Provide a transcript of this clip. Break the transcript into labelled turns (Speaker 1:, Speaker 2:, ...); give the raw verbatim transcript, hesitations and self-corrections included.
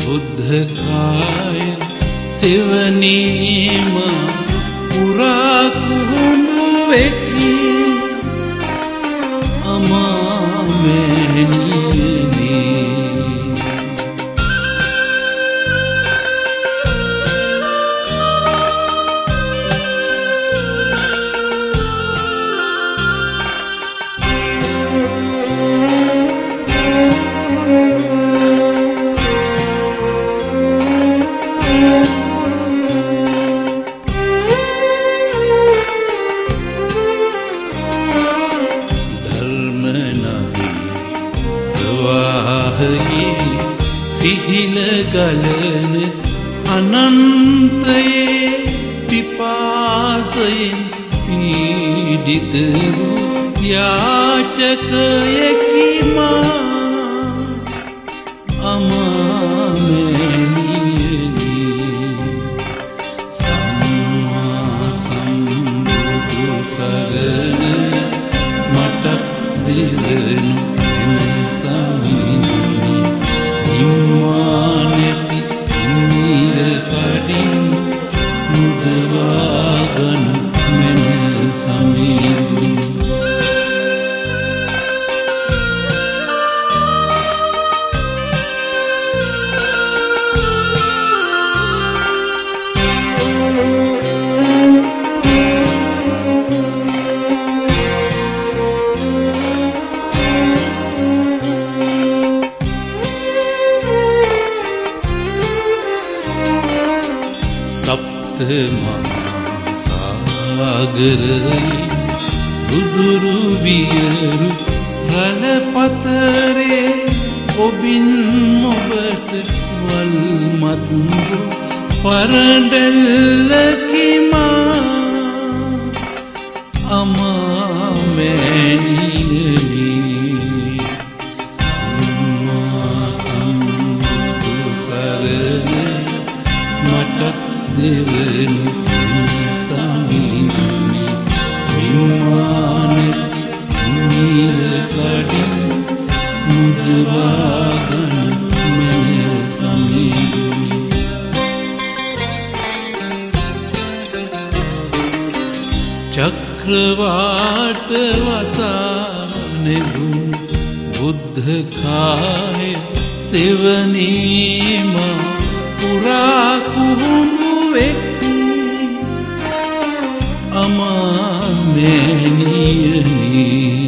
Speaker 1: බුද්ධකාය සෙවණීම පුරා කුහුඹුවෙකි අමාමෑණියනි සිහිල ගලන අනන්තයේ පිපාසයෙන් පීඩිතරු යාචකයෙකි මා අමාමෑණියනි සම්මා සම්බුදු සරණ මට දෙවනු සාගරයි රුදුරු බියරු රළ පතරේ ඔබින් මොබට වල්මත් පරඬැල්ලකි මා අමාමෑණියනි සම්මා සම්බුදු සරණ මට දෙවනු සමිඳුනි විමානෙත් නිර කඩින් මුදවාගන් මෙන සමිඳුනි චක්‍රවාට වසානෙබුන් බුද්ධකාය සෙවණීම පුරා කුහුඹුවෙකි අමාමෑණියනි